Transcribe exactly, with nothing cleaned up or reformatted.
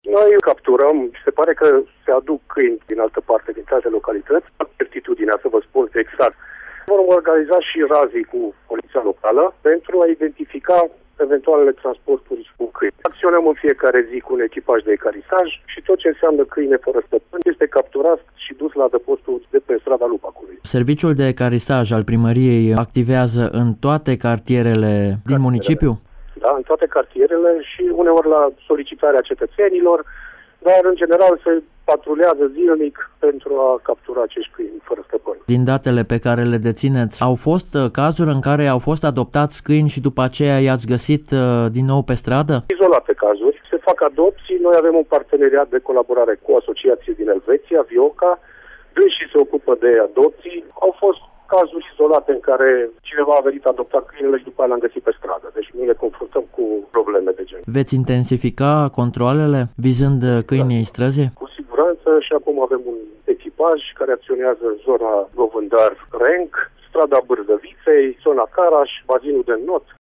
Noi capturăm, se pare că se aduc câini din altă parte, din alte localități, certitudinea să vă spun exact. Vom organiza și razii cu poliția locală pentru a identifica eventualele transporturi cu câini. Acționăm în fiecare zi cu un echipaj de ecarisaj și tot ce înseamnă câine fără stăpân este capturat și dus la adăpostul de pe strada Lupacului. Serviciul de ecarisaj al primăriei activează în toate cartierele din cartierele. municipiu? Da, în toate cartierele și uneori la solicitarea cetățenilor, dar în general se patrulează zilnic pentru a captura acești câini fără stăpân. Din datele pe care le dețineți, au fost cazuri în care au fost adoptați câini și după aceea i-ați găsit din nou pe stradă? Izolate cazuri. Se fac adopții. Noi avem un parteneriat de colaborare cu o asociație din Elveția, Vioca, dânsii se ocupă de adopții. Au fost cazuri izolate în care cineva a venit adoptat câinele și după aia l-am găsit pe stradă. Deci nu ne confruntăm cu probleme de gen. Veți intensifica controalele vizând câinii da. străzi? Cu siguranță și acum avem un echipaj care acționează în zona Govândar-Renc, strada Bârdăviței, zona Caraș, bazinul de Not.